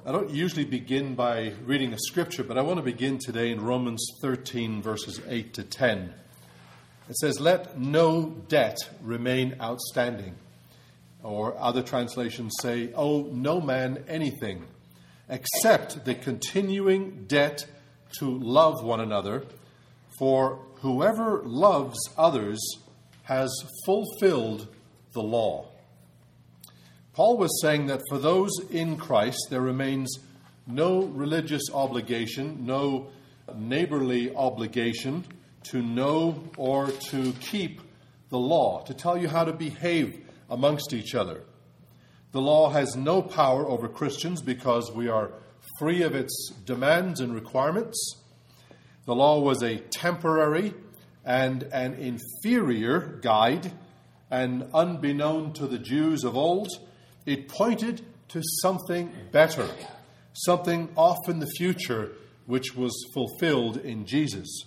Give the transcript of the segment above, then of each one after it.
I don't usually begin by reading a scripture, but I want to begin today in Romans 13, verses 8 to 10. It says, "Let no debt remain outstanding." Or other translations say, "Owe no man anything, except the continuing debt to love one another. For whoever loves others has fulfilled the law." Paul was saying that for those in Christ, there remains no religious obligation, no neighborly obligation to know or to keep the law, to tell you how to behave amongst each other. The law has no power over Christians because we are free of its demands and requirements. The law was a temporary and an inferior guide, and unbeknown to the Jews of old, it pointed to something better, something off in the future, which was fulfilled in Jesus.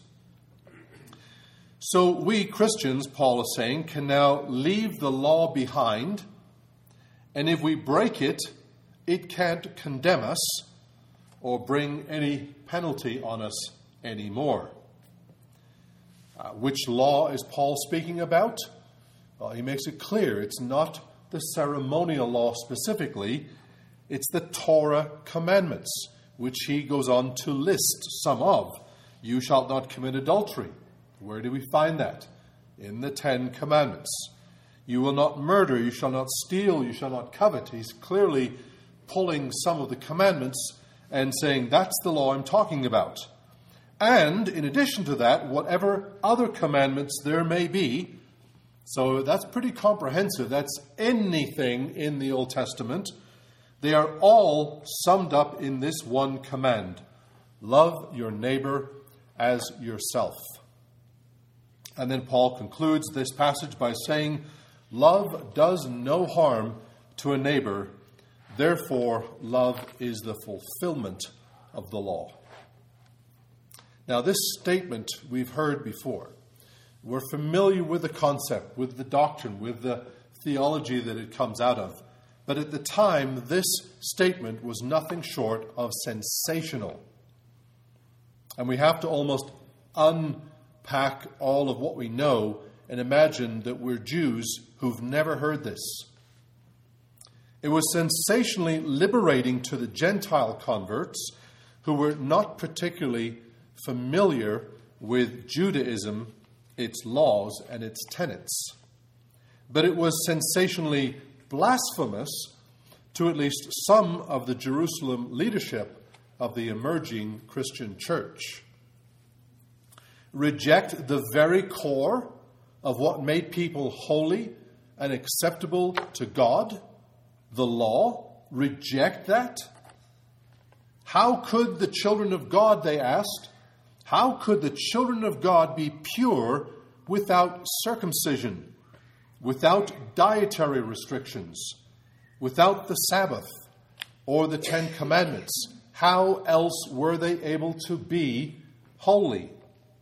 So we Christians, Paul is saying, can now leave the law behind, and if we break it, it can't condemn us or bring any penalty on us anymore. Which law is Paul speaking about? Well, he makes it clear it's not the ceremonial law specifically, it's the Torah commandments, which he goes on to list some of. You shalt not commit adultery. Where do we find that? In the 10 Commandments. You will not murder, you shall not steal, you shall not covet. He's clearly pulling some of the commandments and saying, that's the law I'm talking about. And in addition to that, whatever other commandments there may be. So that's pretty comprehensive. That's anything in the Old Testament. They are all summed up in this one command. Love your neighbor as yourself. And then Paul concludes this passage by saying, love does no harm to a neighbor. Therefore, love is the fulfillment of the law. Now, this statement we've heard before. We're familiar with the concept, with the doctrine, with the theology that it comes out of. But at the time, this statement was nothing short of sensational. And we have to almost unpack all of what we know and imagine that we're Jews who've never heard this. It was sensationally liberating to the Gentile converts who were not particularly familiar with Judaism, its laws, and its tenets. But it was sensationally blasphemous to at least some of the Jerusalem leadership of the emerging Christian church. Reject the very core of what made people holy and acceptable to God, the law. Reject that. How could the children of God, they asked, how could the children of God be pure without circumcision, without dietary restrictions, without the Sabbath or the 10 Commandments? How else were they able to be holy?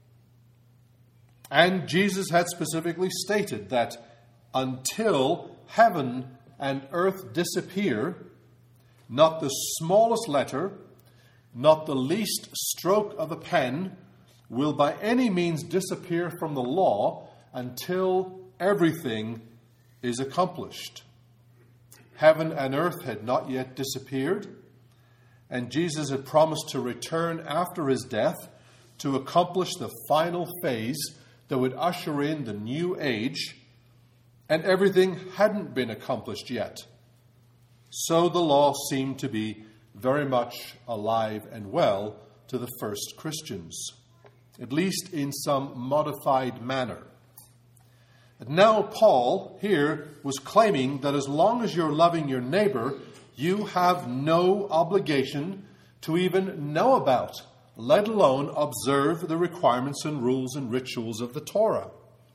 And Jesus had specifically stated that until heaven and earth disappear, not the smallest letter, not the least stroke of a pen will by any means disappear from the law until everything is accomplished. Heaven and earth had not yet disappeared, and Jesus had promised to return after his death to accomplish the final phase that would usher in the new age, and everything hadn't been accomplished yet. So the law seemed to be very much alive and well to the first Christians, at least in some modified manner. And now Paul here was claiming that as long as you're loving your neighbor, you have no obligation to even know about, let alone observe the requirements and rules and rituals of the Torah.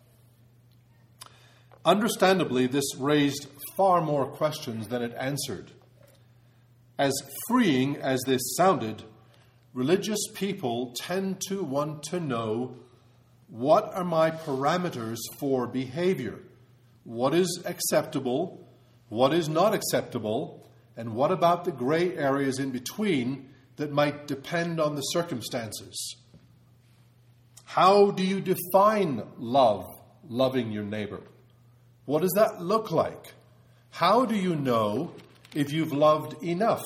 Understandably, this raised far more questions than it answered. As freeing as this sounded, religious people tend to want to know, what are my parameters for behavior? What is acceptable? What is not acceptable? And what about the gray areas in between that might depend on the circumstances? How do you define love, loving your neighbor? What does that look like? How do you know if you've loved enough?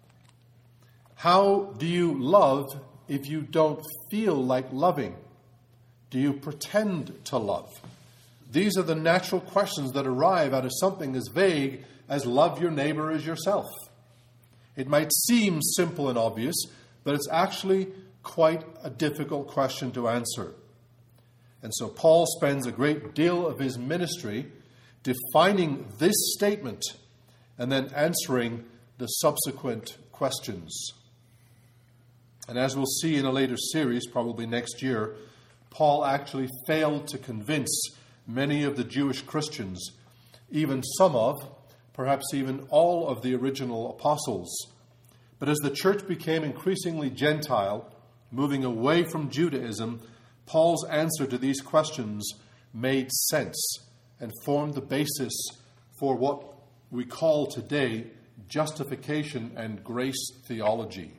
How do you love if you don't feel like loving? Do you pretend to love? These are the natural questions that arrive out of something as vague as love your neighbor as yourself. It might seem simple and obvious, but it's actually quite a difficult question to answer. And so Paul spends a great deal of his ministry defining this statement and then answering the subsequent questions. And as we'll see in a later series, probably next year, Paul actually failed to convince many of the Jewish Christians, even some of, perhaps even all of the original apostles. But as the church became increasingly Gentile, moving away from Judaism, Paul's answer to these questions made sense and formed the basis for what we call today justification and grace theology.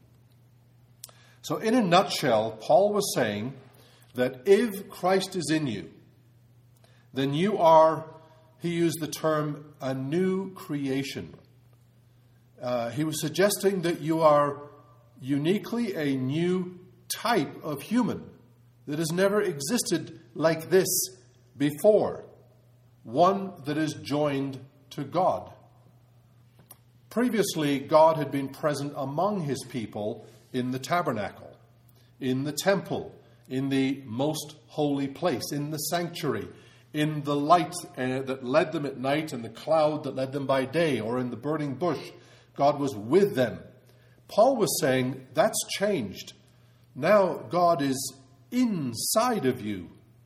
So in a nutshell, Paul was saying that if Christ is in you, then you are, he used the term, a new creation. He was suggesting that you are uniquely a new type of human that has never existed like this before. One that is joined to God. Previously, God had been present among his people in the tabernacle, in the temple, in the most holy place, in the sanctuary, in the light that led them at night and the cloud that led them by day, or in the burning bush. God was with them. Paul was saying that's changed. Now God is inside of you.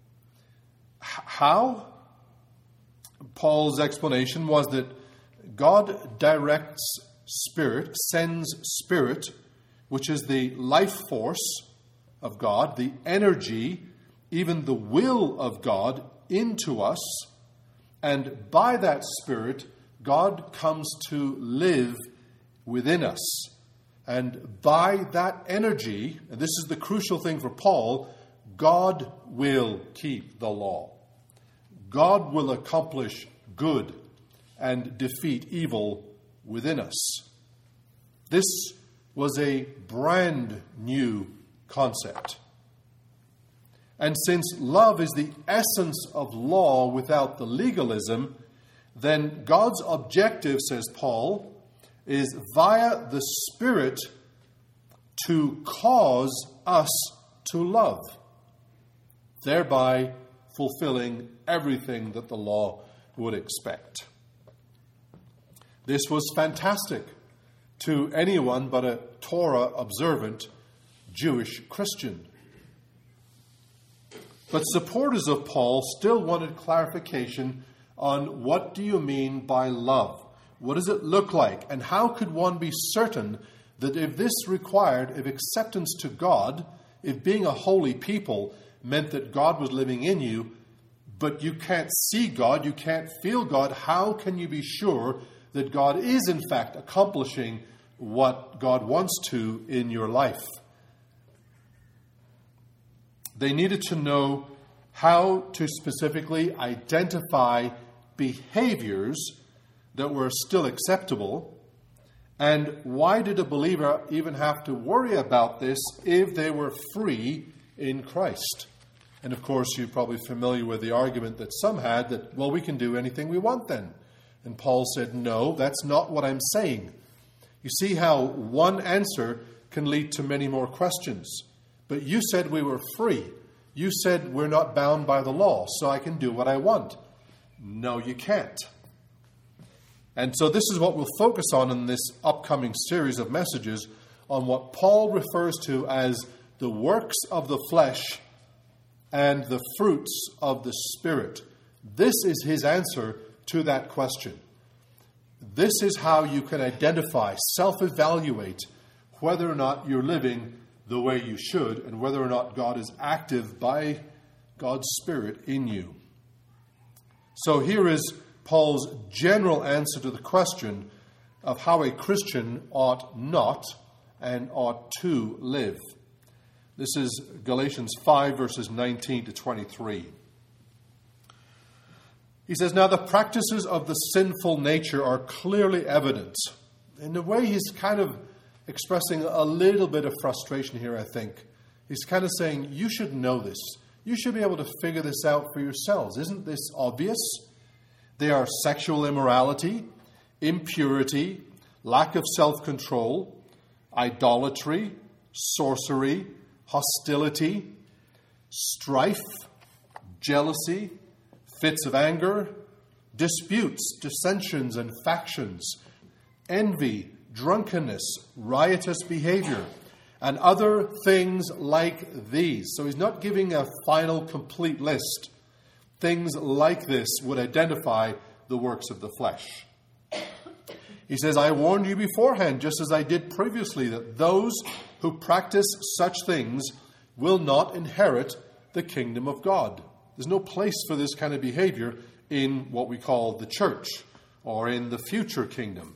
How? Paul's explanation was that God directs Spirit, sends Spirit, which is the life force of God, the energy, even the will of God, into us. And by that Spirit, God comes to live within us. And by that energy, and this is the crucial thing for Paul, God will keep the law. God will accomplish good and defeat evil within us. This was a brand new concept. And since love is the essence of law without the legalism, then God's objective, says Paul, is via the Spirit to cause us to love, thereby fulfilling everything that the law would expect. This was fantastic to anyone but a Torah-observant Jewish Christian. But supporters of Paul still wanted clarification on what do you mean by love? What does it look like? And how could one be certain that if this required, if acceptance to God, if being a holy people meant that God was living in you, but you can't see God, you can't feel God, how can you be sure that God is in fact accomplishing what God wants to in your life? They needed to know how to specifically identify behaviors that were still acceptable, and why did a believer even have to worry about this if they were free in Christ? And of course, you're probably familiar with the argument that some had that, well, we can do anything we want then. And Paul said, no, that's not what I'm saying. You see how one answer can lead to many more questions. But you said we were free. You said we're not bound by the law, so I can do what I want. No, you can't. And so this is what we'll focus on in this upcoming series of messages, on what Paul refers to as the works of the flesh and the fruits of the Spirit. This is his answer to that question. This is how you can identify, self-evaluate whether or not you're living the way you should and whether or not God is active by God's Spirit in you. So here is Paul's general answer to the question, of how a Christian ought not and ought to live. This is Galatians 5, verses 19 to 23. He says, "Now the practices of the sinful nature are clearly evident." In a way, he's kind of expressing a little bit of frustration here, I think. He's kind of saying, you should know this. You should be able to figure this out for yourselves. Isn't this obvious? They are sexual immorality, impurity, lack of self-control, idolatry, sorcery, hostility, strife, jealousy, fits of anger, disputes, dissensions, and factions, envy, drunkenness, riotous behavior, and other things like these. So he's not giving a final, complete list. Things like this would identify the works of the flesh. He says, "I warned you beforehand, just as I did previously, that those who practice such things will not inherit the kingdom of God." There's no place for this kind of behavior in what we call the church or in the future kingdom.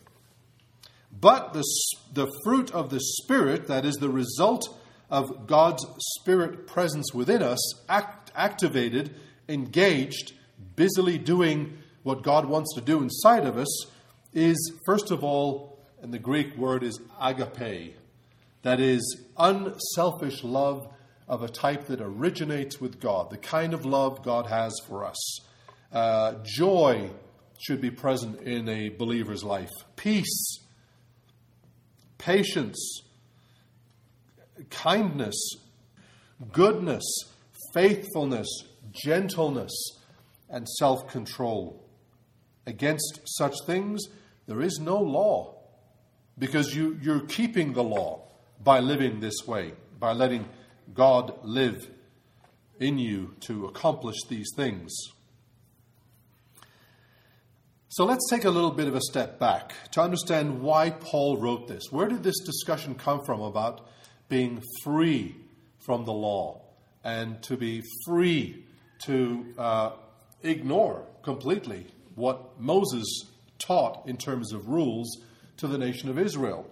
But the fruit of the Spirit, that is the result of God's Spirit presence within us, activated, engaged, busily doing what God wants to do inside of us, is, first of all, and the Greek word is agape. That is unselfish love of a type that originates with God, the kind of love God has for us. Joy should be present in a believer's life. Peace, patience, kindness, goodness, faithfulness, gentleness, and self-control. Against such things, there is no law, because you're keeping the law by living this way, by letting God live in you to accomplish these things. So let's take a little bit of a step back to understand why Paul wrote this. Where did this discussion come from about being free from the law and to be free to ignore completely what Moses taught in terms of rules to the nation of Israel?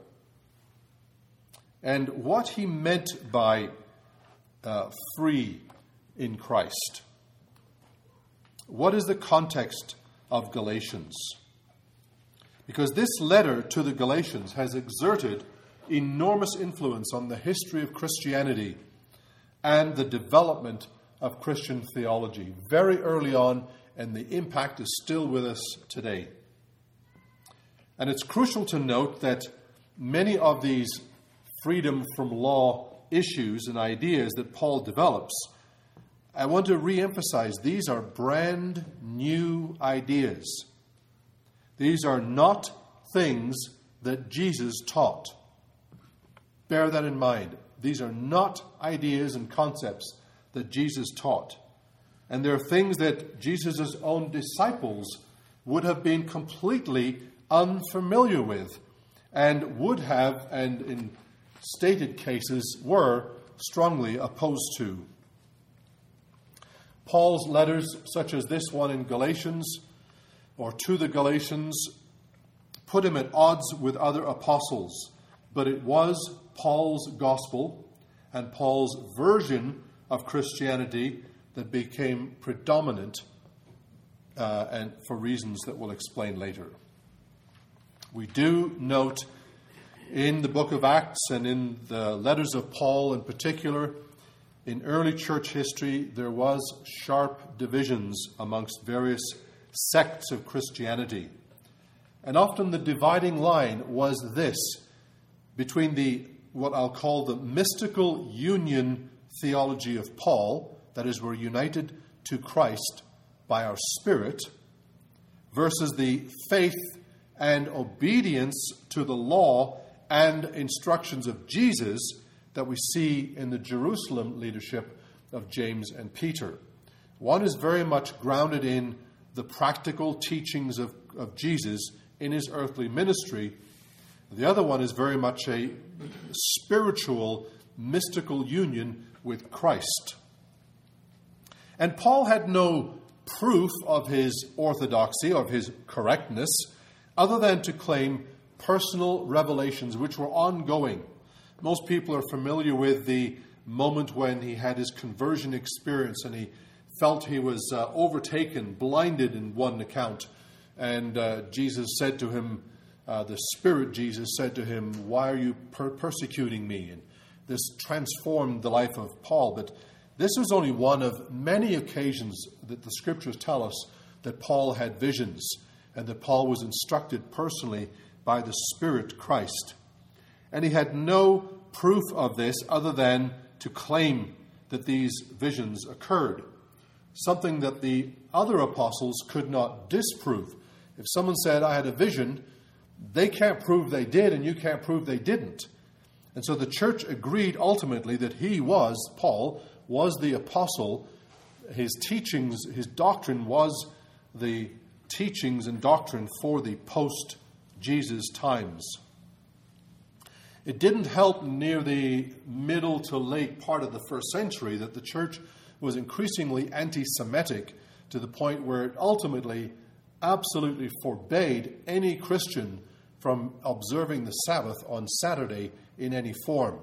And what he meant by free in Christ. What is the context of Galatians? Because this letter to the Galatians has exerted enormous influence on the history of Christianity and the development of Christian theology very early on, and the impact is still with us today. And it's crucial to note that many of these freedom from law issues and ideas that Paul develops, I want to re-emphasize, these are brand new ideas. These are not things that Jesus taught. Bear that in mind. These are not ideas and concepts that Jesus taught. And they're things that Jesus' own disciples would have been completely unfamiliar with and would have, and in stated cases, were strongly opposed to. Paul's letters, such as this one in Galatians, or to the Galatians, put him at odds with other apostles. But it was Paul's gospel and Paul's version of Christianity that became predominant, and for reasons that we'll explain later. We do note in the book of Acts and in the letters of Paul in particular, in early church history, there was sharp divisions amongst various sects of Christianity. And often the dividing line was this, between what I'll call the mystical union theology of Paul, that is, we're united to Christ by our Spirit, versus the faith and obedience to the law and instructions of Jesus that we see in the Jerusalem leadership of James and Peter. One is very much grounded in the practical teachings of Jesus in his earthly ministry. The other one is very much a spiritual, mystical union with Christ. And Paul had no proof of his orthodoxy, of his correctness, other than to claim personal revelations which were ongoing. Most people are familiar with the moment when he had his conversion experience and he felt he was overtaken, blinded in one account. And Jesus said to him, the Spirit Jesus said to him, "Why are you persecuting me?" And this transformed the life of Paul. But this was only one of many occasions that the Scriptures tell us that Paul had visions and that Paul was instructed personally by the Spirit Christ. And he had no proof of this other than to claim that these visions occurred, something that the other apostles could not disprove. If someone said, "I had a vision," they can't prove they did and you can't prove they didn't. And so the church agreed ultimately that Paul was the apostle. His teachings, his doctrine was the teachings and doctrine for the post-Jesus times. It didn't help near the middle to late part of the first century that the church was increasingly anti-Semitic to the point where it ultimately absolutely forbade any Christian from observing the Sabbath on Saturday in any form.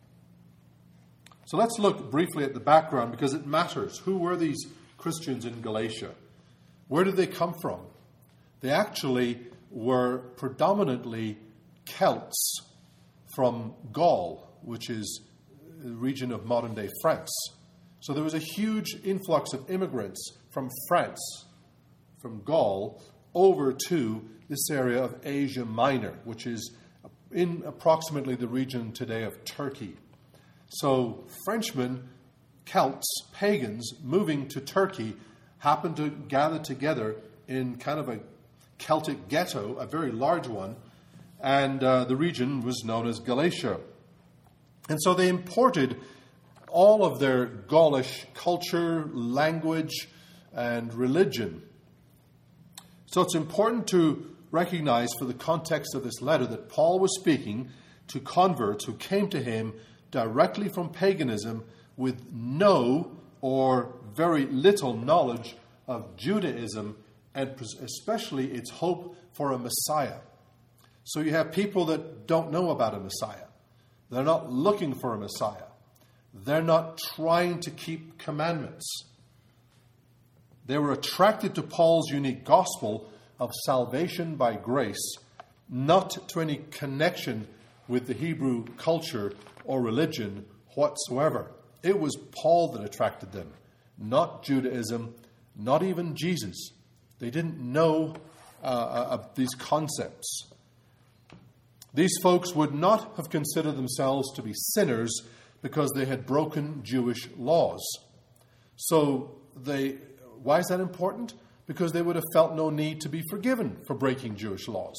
So let's look briefly at the background because it matters. Who were these Christians in Galatia? Where did they come from? They actually were predominantly Celts from Gaul, which is the region of modern-day France. So there was a huge influx of immigrants from France, from Gaul, over to this area of Asia Minor, which is in approximately the region today of Turkey. So Frenchmen, Celts, pagans moving to Turkey happened to gather together in kind of a Celtic ghetto, a very large one, and the region was known as Galatia. And so they imported all of their Gaulish culture, language, and religion. So it's important to recognize for the context of this letter that Paul was speaking to converts who came to him directly from paganism with no or very little knowledge of Judaism and especially its hope for a Messiah. So you have people that don't know about a Messiah. They're not looking for a Messiah. They're not trying to keep commandments. They were attracted to Paul's unique gospel of salvation by grace, not to any connection with the Hebrew culture or religion whatsoever. It was Paul that attracted them, not Judaism, not even Jesus. They didn't know of these concepts. These folks would not have considered themselves to be sinners because they had broken Jewish laws. So why is that important? Because they would have felt no need to be forgiven for breaking Jewish laws.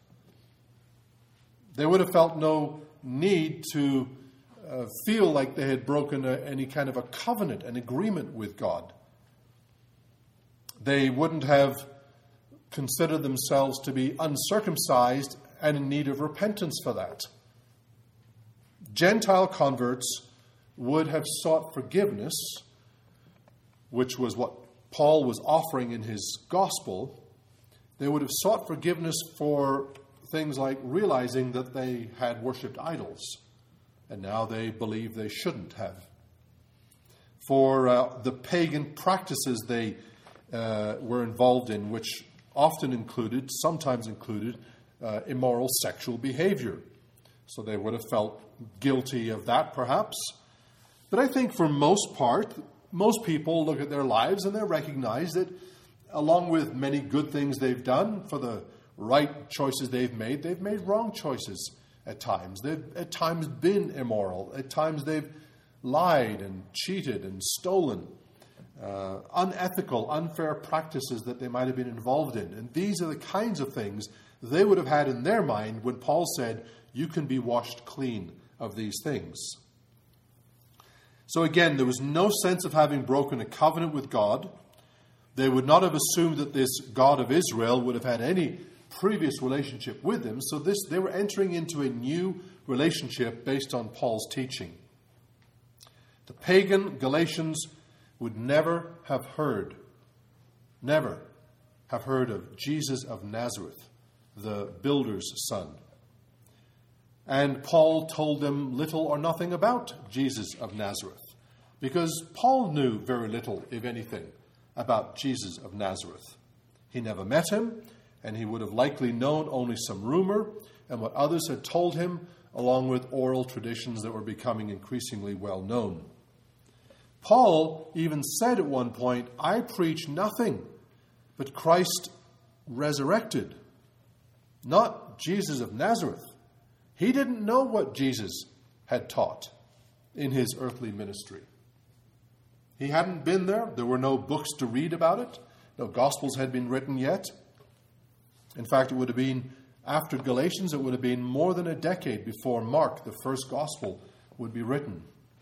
They would have felt no need to feel like they had broken any kind of a covenant, an agreement with God. They wouldn't have considered themselves to be uncircumcised and in need of repentance for that. Gentile converts would have sought forgiveness, which was what Paul was offering in his gospel. They would have sought forgiveness for things like realizing that they had worshipped idols, and now they believe they shouldn't have. For the pagan practices they were involved in, which sometimes included immoral sexual behavior. So they would have felt guilty of that, perhaps. But I think for most part, most people look at their lives and they recognize that along with many good things they've done, for the right choices they've made wrong choices at times. They've at times been immoral. At times they've lied and cheated and stolen. Unethical, unfair practices that they might have been involved in. And these are the kinds of things they would have had in their mind when Paul said, "You can be washed clean of these things." So again, there was no sense of having broken a covenant with God. They would not have assumed that this God of Israel would have had any previous relationship with them. So they were entering into a new relationship based on Paul's teaching. The pagan Galatians would never have heard of Jesus of Nazareth, the builder's son. And Paul told them little or nothing about Jesus of Nazareth, because Paul knew very little, if anything, about Jesus of Nazareth. He never met him, and he would have likely known only some rumor and what others had told him, along with oral traditions that were becoming increasingly well known. Paul even said at one point, "I preach nothing but Christ resurrected," not Jesus of Nazareth. He didn't know what Jesus had taught in his earthly ministry. He hadn't been there. There were no books to read about it. No Gospels had been written yet. In fact, it would have been, after Galatians, it would have been more than a decade before Mark, the first Gospel, would be written.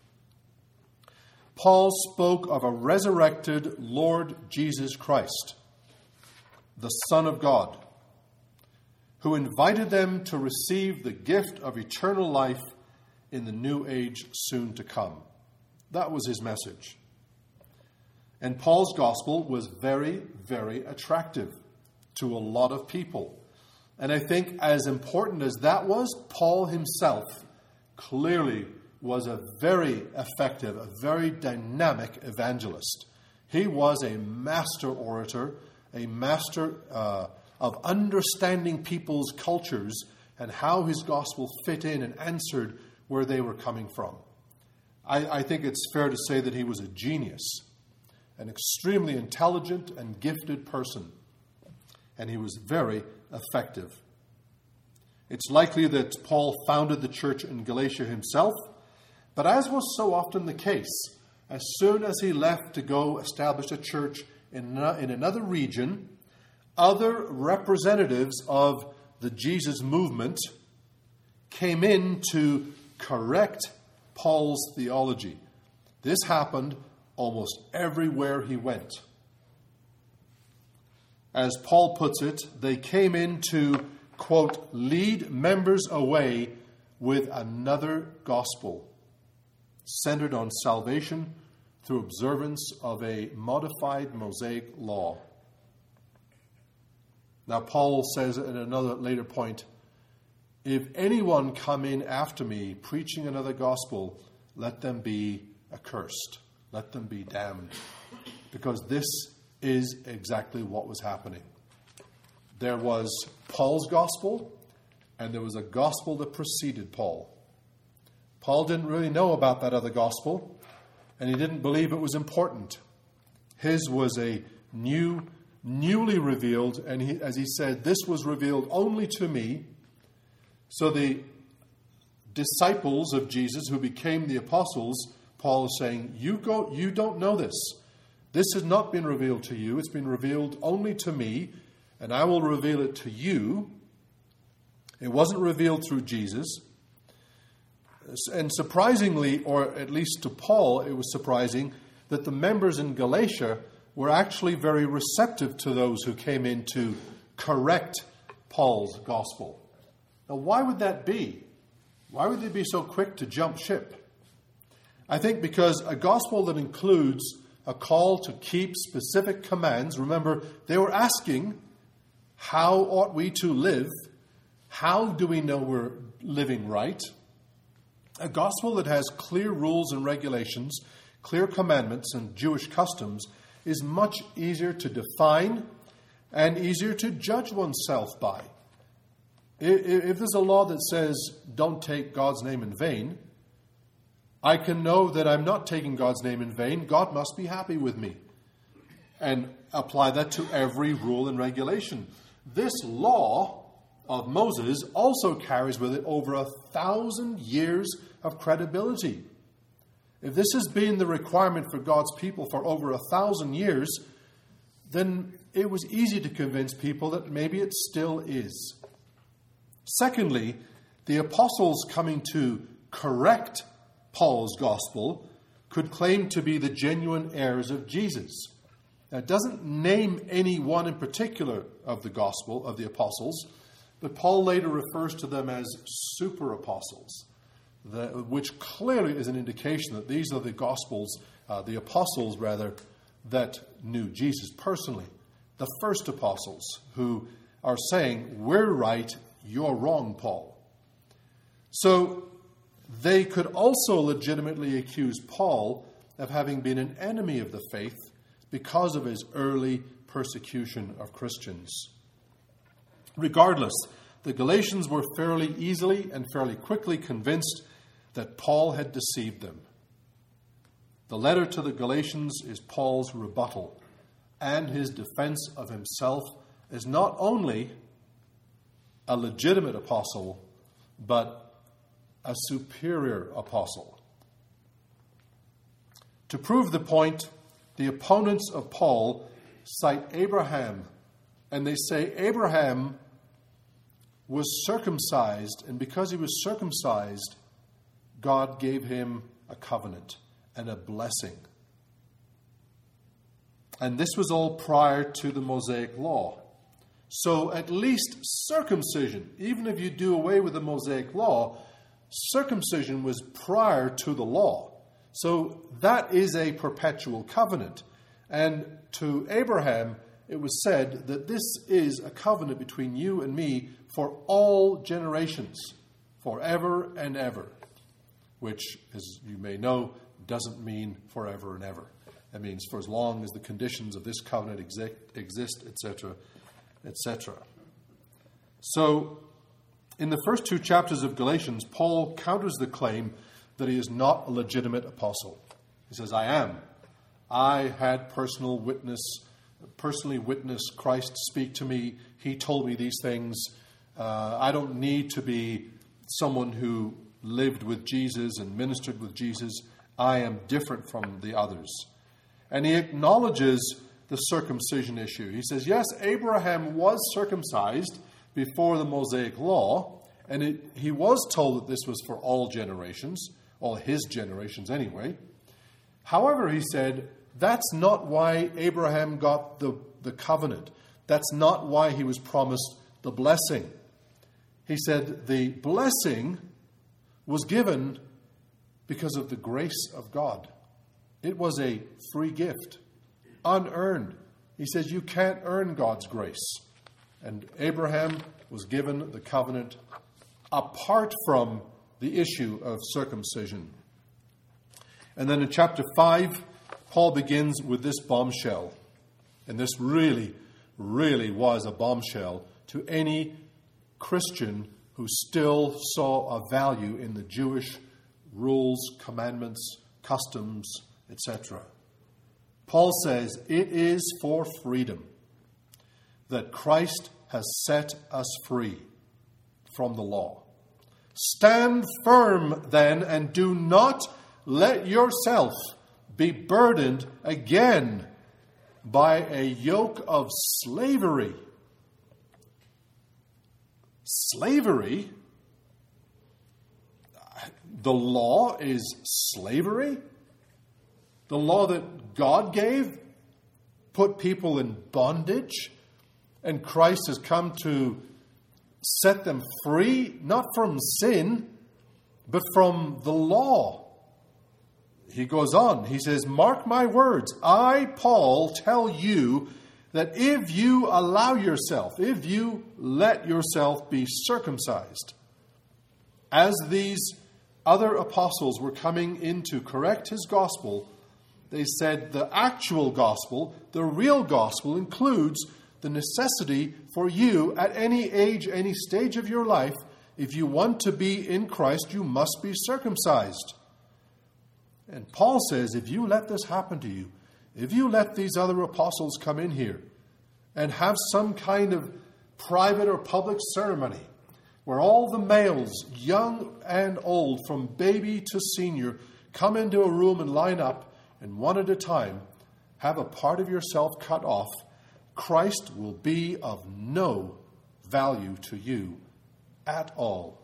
Paul spoke of a resurrected Lord Jesus Christ, the Son of God, who invited them to receive the gift of eternal life in the new age soon to come. That was his message. And Paul's gospel was very, very attractive to a lot of people. And I think as important as that was, Paul himself clearly was a very effective, a very dynamic evangelist. He was a master orator, a master of understanding people's cultures and how his gospel fit in and answered where they were coming from. I think it's fair to say that he was a genius, an extremely intelligent and gifted person, and he was very effective. It's likely that Paul founded the church in Galatia himself, but as was so often the case, as soon as he left to go establish a church in another region, other representatives of the Jesus movement came in to correct Paul's theology. This happened almost everywhere he went. As Paul puts it, they came in to, quote, lead members away with another gospel centered on salvation through observance of a modified Mosaic law. Now, Paul says at another later point, if anyone come in after me preaching another gospel, let them be accursed. Let them be damned. Because this is exactly what was happening. There was Paul's gospel, and there was a gospel that preceded Paul. Paul didn't really know about that other gospel, and he didn't believe it was important. His was a newly revealed, and as he said, this was revealed only to me. So the disciples of Jesus who became the apostles, Paul is saying, you don't know this. This has not been revealed to you. It's been revealed only to me, and I will reveal it to you. It wasn't revealed through Jesus. And surprisingly, or at least to Paul, it was surprising that the members in Galatia were actually very receptive to those who came in to correct Paul's gospel. Now, why would that be? Why would they be so quick to jump ship? I think because a gospel that includes a call to keep specific commands, remember, they were asking, how ought we to live? How do we know we're living right? A gospel that has clear rules and regulations, clear commandments and Jewish customs is much easier to define and easier to judge oneself by. If there's a law that says, don't take God's name in vain, I can know that I'm not taking God's name in vain. God must be happy with me. And apply that to every rule and regulation. This law of Moses also carries with it over 1,000 years of credibility. If this has been the requirement for God's people for over 1,000 years, then it was easy to convince people that maybe it still is. Secondly, the apostles coming to correct Paul's gospel could claim to be the genuine heirs of Jesus. Now, it doesn't name any one in particular of the gospel of the apostles, but Paul later refers to them as super apostles, which clearly is an indication that these are the gospels, the apostles rather, that knew Jesus personally. The first apostles who are saying, we're right, you're wrong, Paul. So they could also legitimately accuse Paul of having been an enemy of the faith because of his early persecution of Christians. Regardless, the Galatians were fairly easily and fairly quickly convinced that Paul had deceived them. The letter to the Galatians is Paul's rebuttal and his defense of himself as not only a legitimate apostle, but a superior apostle. To prove the point, the opponents of Paul cite Abraham, and they say Abraham was circumcised, and because he was circumcised, God gave him a covenant and a blessing. And this was all prior to the Mosaic law. So at least circumcision, even if you do away with the Mosaic law, circumcision was prior to the law. So that is a perpetual covenant. And to Abraham, it was said that this is a covenant between you and me for all generations, forever and ever, which, as you may know, doesn't mean forever and ever. It means for as long as the conditions of this covenant exist, etc., etc. So, in the first two chapters of Galatians, Paul counters the claim that he is not a legitimate apostle. He says, I am. I had personally witnessed Christ speak to me. He told me these things. I don't need to be someone who lived with Jesus and ministered with Jesus. I am different from the others. And he acknowledges the circumcision issue. He says, yes, Abraham was circumcised before the Mosaic law, and he was told that this was for all generations, all his generations anyway. However, he said, that's not why Abraham got the covenant. That's not why he was promised the blessing. He said the blessing was given because of the grace of God. It was a free gift, unearned. He says you can't earn God's grace. And Abraham was given the covenant apart from the issue of circumcision. And then in chapter 5, Paul begins with this bombshell. And this really, really was a bombshell to any Christian who still saw a value in the Jewish rules, commandments, customs, etc. Paul says, it is for freedom that Christ has set us free from the law. Stand firm then, and do not let yourself be burdened again by a yoke of slavery. Slavery? The law is slavery? The law that God gave put people in bondage, and Christ has come to set them free, not from sin, but from the law. He goes on, he says, mark my words, I, Paul, tell you that if you allow yourself, if you let yourself be circumcised, as these other apostles were coming in to correct his gospel, they said the actual gospel, the real gospel, includes the necessity for you at any age, any stage of your life, if you want to be in Christ, you must be circumcised. And Paul says, if you let this happen to you, if you let these other apostles come in here and have some kind of private or public ceremony where all the males, young and old, from baby to senior, come into a room and line up, and one at a time have a part of yourself cut off, Christ will be of no value to you at all.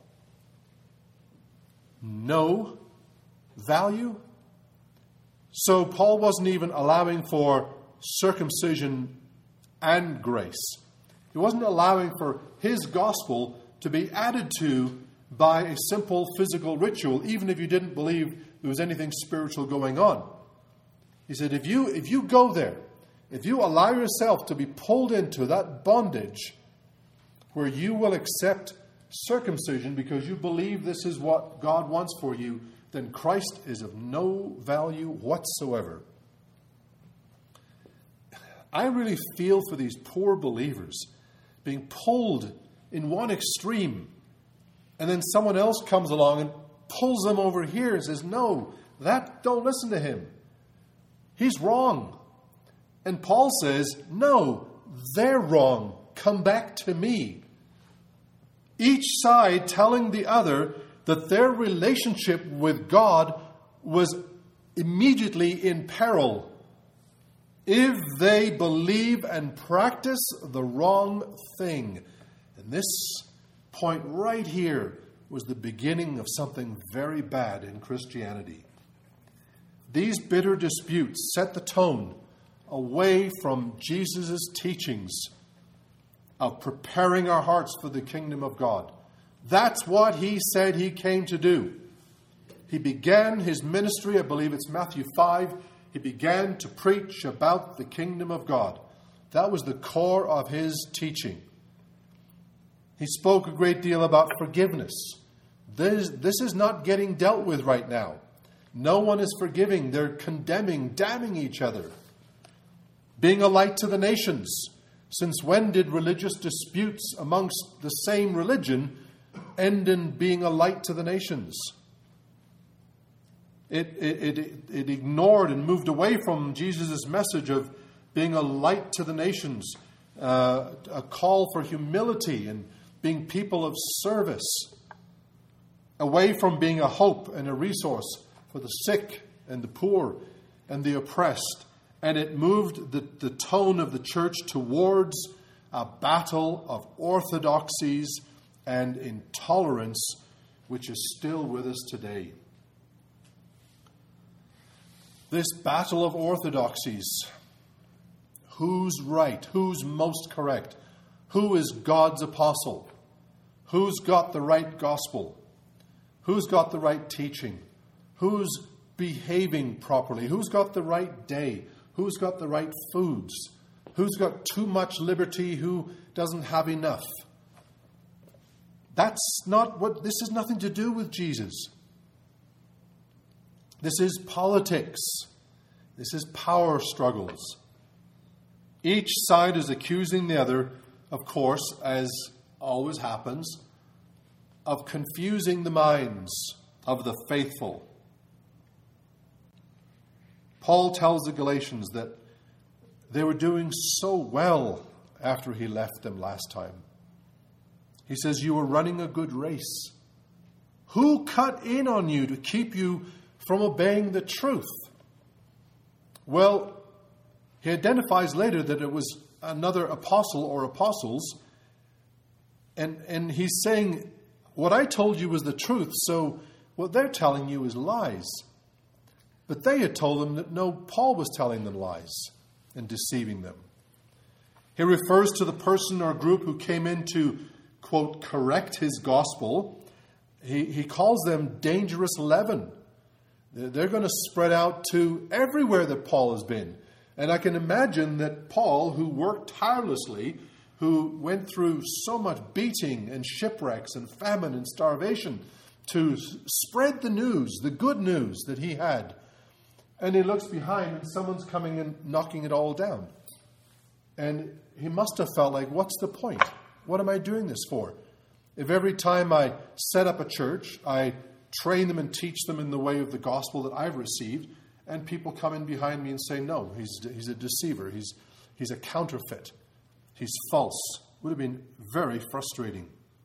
No value? So Paul wasn't even allowing for circumcision and grace. He wasn't allowing for his gospel to be added to by a simple physical ritual, even if you didn't believe there was anything spiritual going on. He said, if you go there, if you allow yourself to be pulled into that bondage where you will accept circumcision because you believe this is what God wants for you, then Christ is of no value whatsoever. I really feel for these poor believers being pulled in one extreme, and then someone else comes along and pulls them over here and says, no, don't listen to him. He's wrong. And Paul says, no, they're wrong. Come back to me. Each side telling the other that their relationship with God was immediately in peril if they believe and practice the wrong thing. And this point right here was the beginning of something very bad in Christianity. These bitter disputes set the tone away from Jesus' teachings of preparing our hearts for the kingdom of God. That's what he said he came to do. He began his ministry, I believe it's Matthew 5. He began to preach about the kingdom of God. That was the core of his teaching. He spoke a great deal about forgiveness. This is not getting dealt with right now. No one is forgiving. They're condemning, damning each other. Being a light to the nations. Since when did religious disputes amongst the same religion end in being a light to the nations? It ignored and moved away from Jesus' message of being a light to the nations, a call for humility and being people of service, away from being a hope and a resource for the sick and the poor and the oppressed. And it moved the tone of the church towards a battle of orthodoxies and intolerance, which is still with us today. This battle of orthodoxies, who's right, who's most correct, who is God's apostle, who's got the right gospel, who's got the right teaching, who's behaving properly, who's got the right day, who's got the right foods, who's got too much liberty, who doesn't have enough. This has nothing to do with Jesus. This is politics. This is power struggles. Each side is accusing the other, of course, as always happens, of confusing the minds of the faithful. Paul tells the Galatians that they were doing so well after he left them last time. He says, you were running a good race. Who cut in on you to keep you from obeying the truth? Well, he identifies later that it was another apostle or apostles. And he's saying, what I told you was the truth, so what they're telling you is lies. But they had told them that no, Paul was telling them lies and deceiving them. He refers to the person or group who came in to, quote, correct his gospel. He calls them dangerous leaven. They're going to spread out to everywhere that Paul has been. And I can imagine that Paul, who worked tirelessly, who went through so much beating and shipwrecks and famine and starvation to spread the news, the good news that he had. And he looks behind and someone's coming and knocking it all down. And he must have felt like, what's the point? What am I doing this for? If every time I set up a church, I train them and teach them in the way of the gospel that I've received, and people come in behind me and say, no, he's a deceiver. He's a counterfeit. He's false. Would have been very frustrating.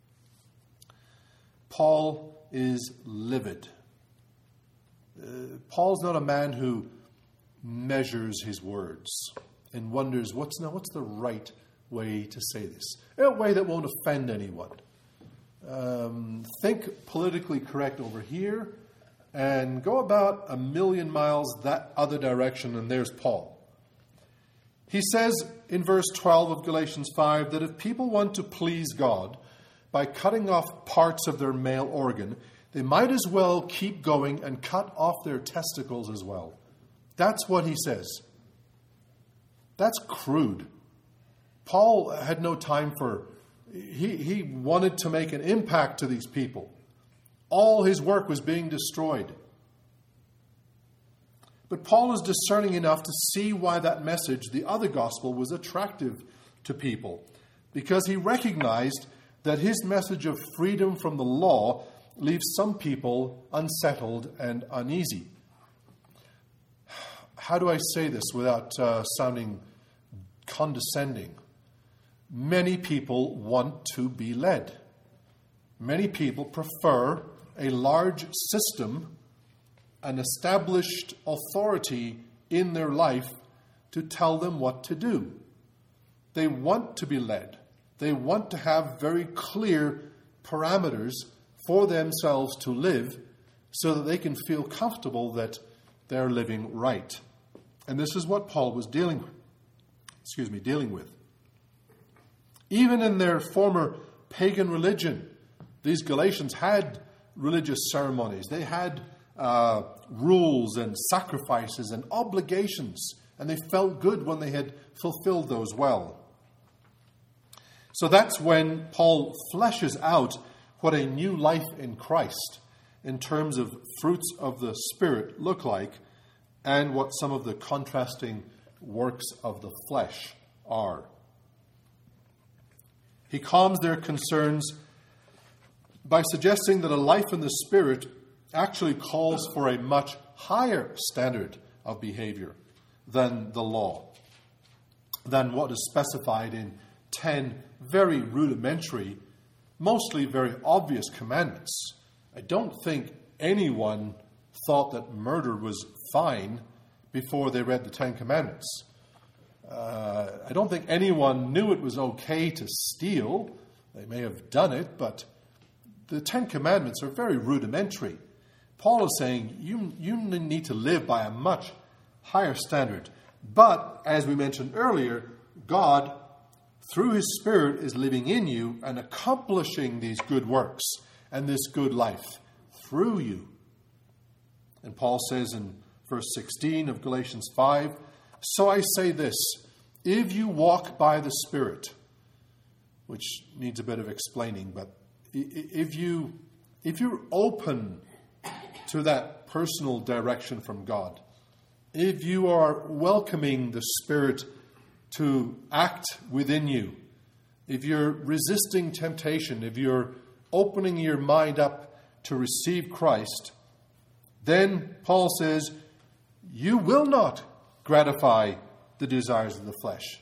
Paul is livid. Paul's not a man who measures his words and wonders, what's the right way to say this? A way that won't offend anyone. Think politically correct over here and go about 1,000,000 miles that other direction, and there's Paul. He says in verse 12 of Galatians 5 that if people want to please God by cutting off parts of their male organ, they might as well keep going and cut off their testicles as well. That's what he says. That's crude. Paul had no time for, He wanted to make an impact to these people. All his work was being destroyed. But Paul is discerning enough to see why that message, the other gospel, was attractive to people. Because he recognized that his message of freedom from the law leaves some people unsettled and uneasy. How do I say this without sounding condescending? Many people want to be led. Many people prefer a large system, an established authority in their life to tell them what to do. They want to be led. They want to have very clear parameters for themselves to live so that they can feel comfortable that they're living right. And this is what Paul was dealing with. Even in their former pagan religion, these Galatians had religious ceremonies. They had rules and sacrifices and obligations, and they felt good when they had fulfilled those well. So that's when Paul fleshes out what a new life in Christ, in terms of fruits of the Spirit, look like, and what some of the contrasting works of the flesh are. He calms their concerns by suggesting that a life in the Spirit actually calls for a much higher standard of behavior than the law, than what is specified in 10 very rudimentary, mostly very obvious commandments. I don't think anyone thought that murder was fine before they read the 10 Commandments. I don't think anyone knew it was okay to steal. They may have done it, but the 10 Commandments are very rudimentary. Paul is saying you need to live by a much higher standard. But, as we mentioned earlier, God, through His Spirit, is living in you and accomplishing these good works and this good life through you. And Paul says in verse 16 of Galatians 5, "So I say this, if you walk by the Spirit," which needs a bit of explaining, but if you're open to that personal direction from God, if you are welcoming the Spirit to act within you, if you're resisting temptation, if you're opening your mind up to receive Christ, then Paul says, you will not gratify the desires of the flesh.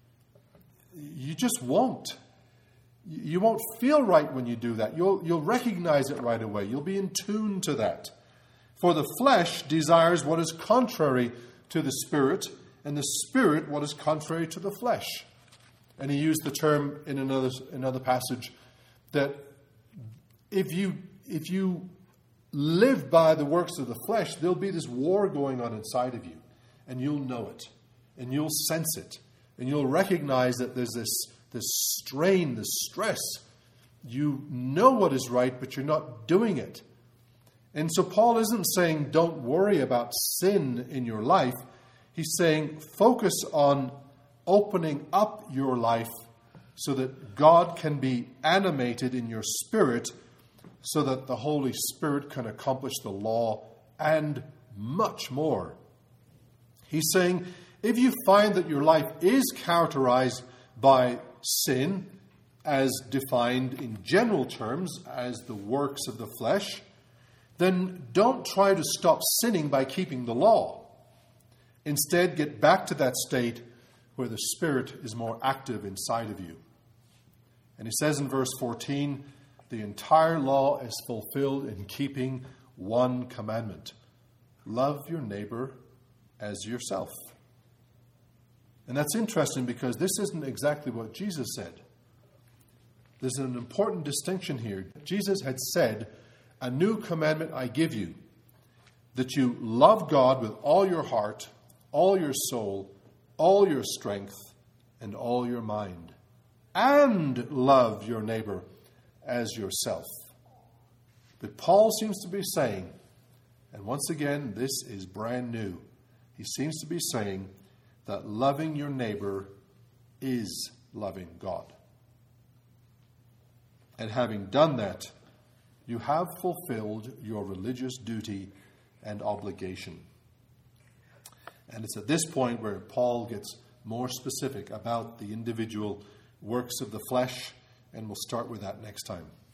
You just won't. You won't feel right when you do that. You'll recognize it right away. You'll be in tune to that. For the flesh desires what is contrary to the Spirit, and the Spirit what is contrary to the flesh. And he used the term in another passage that if you live by the works of the flesh, there'll be this war going on inside of you, and you'll know it, and you'll sense it, and you'll recognize that there's this strain, this stress. You know what is right, but you're not doing it. And so Paul isn't saying don't worry about sin in your life. He's saying focus on opening up your life so that God can be animated in your spirit, so that the Holy Spirit can accomplish the law and much more. He's saying if you find that your life is characterized by sin, as defined in general terms as the works of the flesh, then don't try to stop sinning by keeping the law. Instead, get back to that state where the Spirit is more active inside of you. And he says in verse 14, the entire law is fulfilled in keeping one commandment. Love your neighbor as yourself. And that's interesting because this isn't exactly what Jesus said. There's an important distinction here. Jesus had said, a new commandment I give you, that you love God with all your heart, all your soul, all your strength, and all your mind, and love your neighbor as yourself. But Paul seems to be saying, and once again, this is brand new, he seems to be saying that loving your neighbor is loving God. And having done that, you have fulfilled your religious duty and obligation. And it's at this point where Paul gets more specific about the individual works of the flesh, and we'll start with that next time.